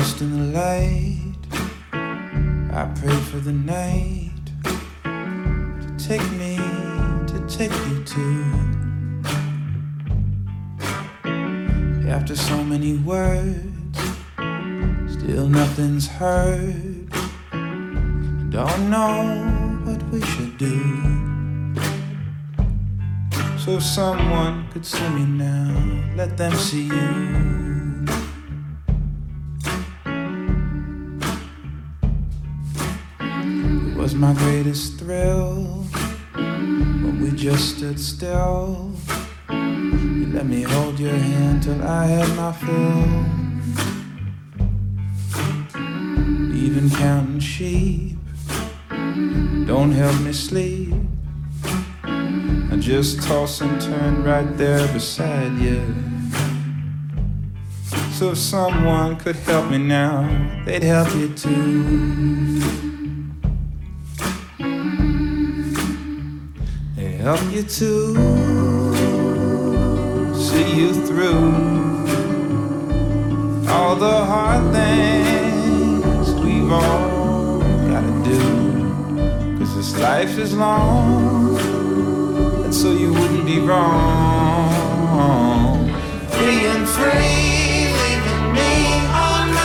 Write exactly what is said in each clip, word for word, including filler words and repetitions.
lost in the light. I pray for the night to take me, to take you to. After so many words, still nothing's heard. Don't know what we should do. So if someone could see me now, let them see you. It was my greatest thrill when we just stood still. You let me hold your hand till I had my fill. Even counting sheep don't help me sleep. I just toss and turn right there beside you. So if someone could help me now, they'd help you too. They help you too. See you through all the hard things we've all gotta do. Cause this life is long, and so you wouldn't be wrong. Being free, leaving me on my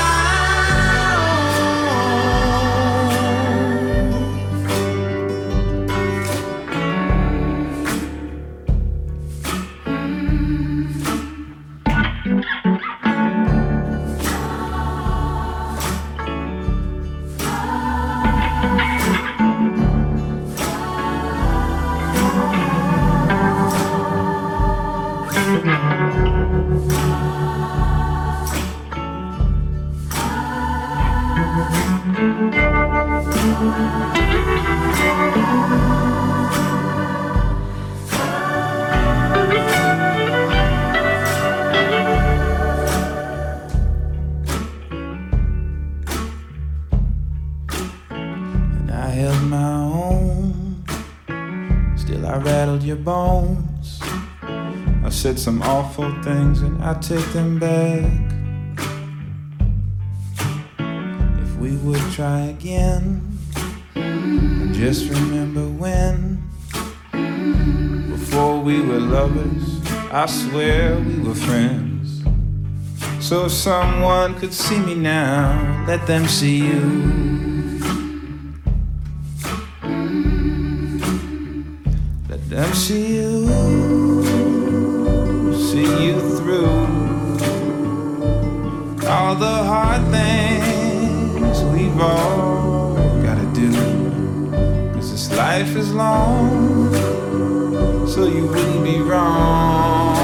your bones. I said some awful things and I take them back. If we would try again, and just remember when, before we were lovers, I swear we were friends. So if someone could see me now, let them see you. Let them see you, see you through all the hard things we've all gotta do. Cause this life is long, so you wouldn't be wrong.